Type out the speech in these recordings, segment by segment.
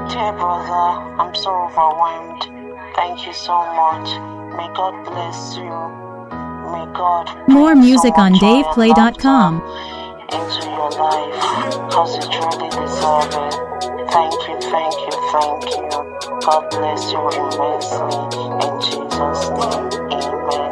Dear brother, I'm so overwhelmed. Thank you so much. May God bless you. May God More bring music so on much joy and DavePlay.com. laughter into your life, because you truly deserve it. Thank you, thank you, thank you. God bless you immensely. In Jesus' name, amen.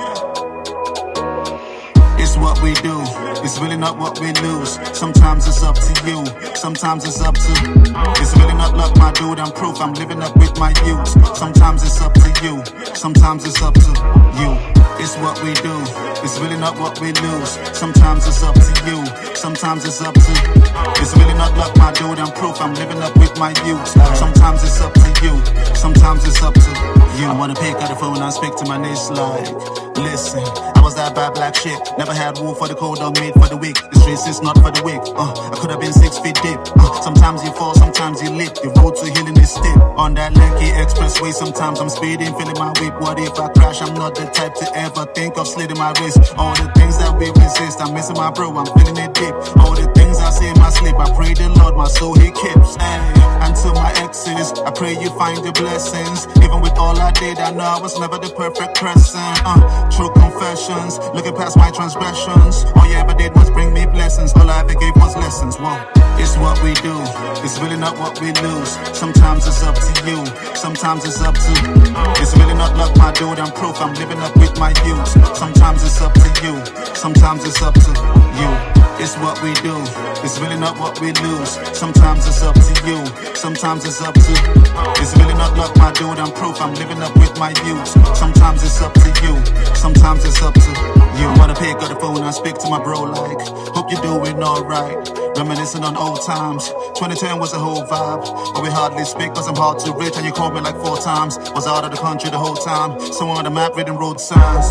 It's what we do, it's really not what we lose. Sometimes it's up to you, sometimes it's up to. It's really not luck, my dude, I'm proof I'm living up with my youth. Sometimes it's up to you, sometimes it's up to you. It's what we do, it's really not what we lose. Sometimes it's up to you, sometimes it's up to. It's really not luck, my dude, I'm proof I'm living up with my youth. Sometimes it's up to you, sometimes it's up to you. I wanna pick up the phone and speak to my niece like, listen, I was that bad black shit. Never had room for the cold or made for the weak. The streets is not for the weak. I could have been 6 feet deep. Sometimes you fall, sometimes you leap. The road to healing is steep. On that Lekki expressway, sometimes I'm speeding, feeling my whip. What if I crash? I'm not the type to ever think of slitting my wrist. All the things that we resist, I'm missing my bro, I'm feeling it deep. All the things I say in my sleep, I pray the Lord my soul he keeps. And to my exes, I pray you find your blessings. Even with all I did, I know I was never the perfect person. True confessions, looking past my transgressions. All you ever did was bring me blessings. All I ever gave was lessons. Whoa, it's what we do, it's really not what we lose. Sometimes it's up to you, sometimes it's up to. It's really not luck, my dude, I'm proof I'm living up with my youth. Sometimes it's up to you, sometimes it's up to you. It's what we do, it's really not what we lose. Sometimes it's up to you, sometimes it's up to. It's really not luck, my dude, I'm proof I'm living up with my youth. Sometimes it's up to you, sometimes it's up to you. Wanna pick up the phone and speak to my bro like, hope you're doing alright. Reminiscing on old times, 2010 was a whole vibe. But we hardly speak cause I'm hard to reach and you called me like 4 times. Was out of the country the whole time, somewhere on the map reading road signs.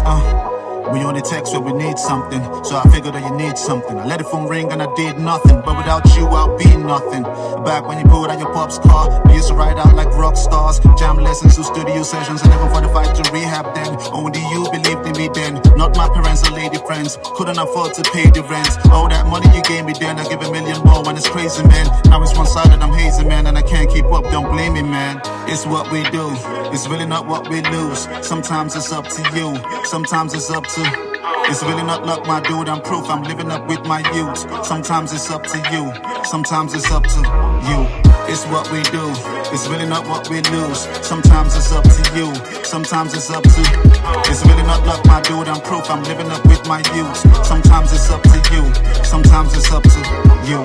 We only text when we need something, so I figured that you need something. I let the phone ring and I did nothing, but without you I'll be nothing. Back when you pulled out your pop's car, we used to ride out like rock stars. Jam lessons to studio sessions and even for the fight to rehab then. Only you believed in me then, not my parents or lady friends. Couldn't afford to pay the rent. All that money you gave me then, I give $1 million more when it's crazy man. Now it's one-sided, I'm hazy man, and I can't keep up, don't blame me man. It's what we do, it's really not what we lose. Sometimes it's up to you, sometimes it's up to. It's really not luck, my dude, I'm proof I'm living up with my youth. Sometimes it's up to you, sometimes it's up to you. It's what we do, it's really not what we lose. Sometimes it's up to you, sometimes it's up to. It's really not luck, my dude, I'm proof I'm living up with my youth. Sometimes it's up to you, sometimes it's up to you.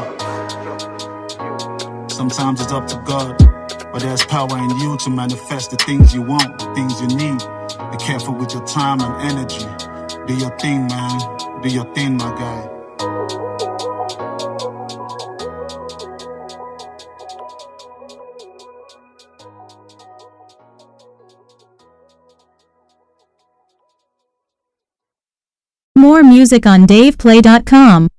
Sometimes it's up to God, but there's power in you to manifest the things you want, the things you need. Be careful with your time and energy. Do your thing, man. Do your thing, my guy. More music on DavePlay.com.